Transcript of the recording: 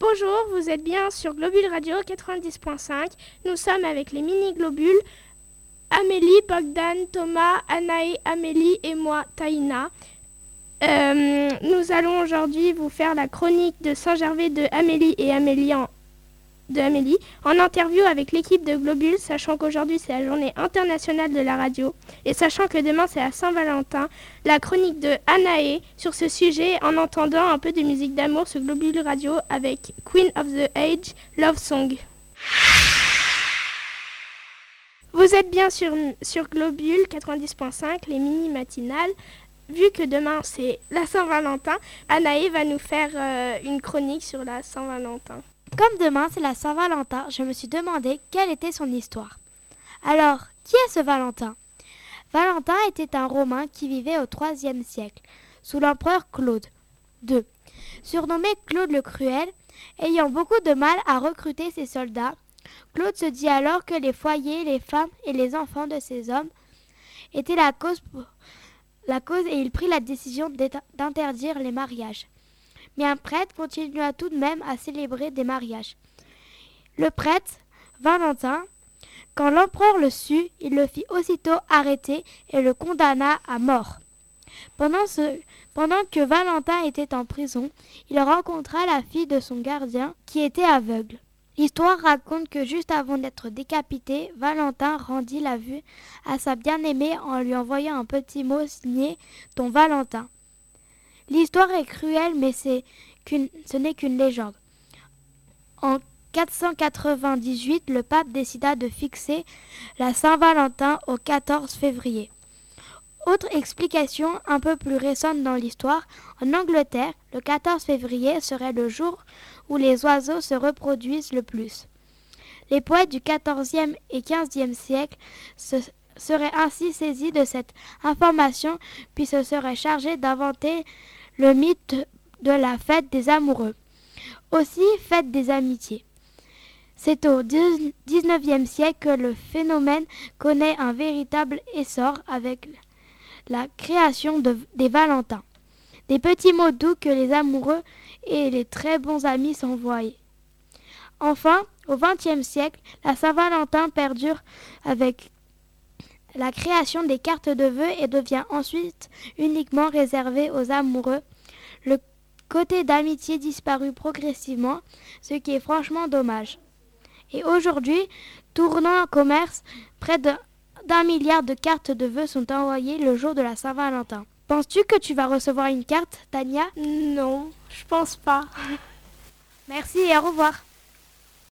Bonjour, vous êtes bien sur Globule Radio 90.5. Nous sommes avec les mini-globules, Amélie, Bogdan, Thomas, Anaë, Amélie et moi, Taïna. Nous allons aujourd'hui vous faire la chronique de Saint-Gervais de Amélie et Amélie en interview avec l'équipe de Globule, sachant qu'aujourd'hui c'est la journée internationale de la radio et sachant que demain c'est la Saint-Valentin, la chronique de Anaë sur ce sujet en entendant un peu de musique d'amour sur Globule Radio avec Queen of the Age, Love Song. Vous êtes bien sur Globule 90.5, les mini matinales. Vu que demain c'est la Saint-Valentin, Anaë va nous faire une chronique sur la Saint-Valentin. Comme demain c'est la Saint-Valentin, je me suis demandé quelle était son histoire. Alors, qui est ce Valentin ? Valentin était un Romain qui vivait au IIIe siècle, sous l'empereur Claude II. Surnommé Claude le Cruel, ayant beaucoup de mal à recruter ses soldats, Claude se dit alors que les foyers, les femmes et les enfants de ces hommes étaient la cause et il prit la décision d'interdire les mariages. Mais un prêtre continua tout de même à célébrer des mariages. Le prêtre, Valentin, quand l'empereur le sut, il le fit aussitôt arrêter et le condamna à mort. Pendant que Valentin était en prison, il rencontra la fille de son gardien qui était aveugle. L'histoire raconte que juste avant d'être décapité, Valentin rendit la vue à sa bien-aimée en lui envoyant un petit mot signé « Ton Valentin ». L'histoire est cruelle, mais ce n'est qu'une légende. En 498, le pape décida de fixer la Saint-Valentin au 14 février. Autre explication un peu plus récente dans l'histoire, en Angleterre, le 14 février serait le jour où les oiseaux se reproduisent le plus. Les poètes du XIVe et XVe siècle seraient ainsi saisis de cette information, puis se seraient chargés d'inventer le mythe de la fête des amoureux, aussi fête des amitiés. C'est au XIXe siècle que le phénomène connaît un véritable essor avec la création des Valentins, des petits mots doux que les amoureux et les très bons amis s'envoyaient. Enfin, au XXe siècle, la Saint-Valentin perdure avec la création des cartes de vœux et devient ensuite uniquement réservée aux amoureux. Le côté d'amitié disparut progressivement, ce qui est franchement dommage. Et aujourd'hui, tournant en commerce, près d'1 milliard de cartes de vœux sont envoyées le jour de la Saint-Valentin. Penses-tu que tu vas recevoir une carte, Tania ? Non, je pense pas. Merci et au revoir.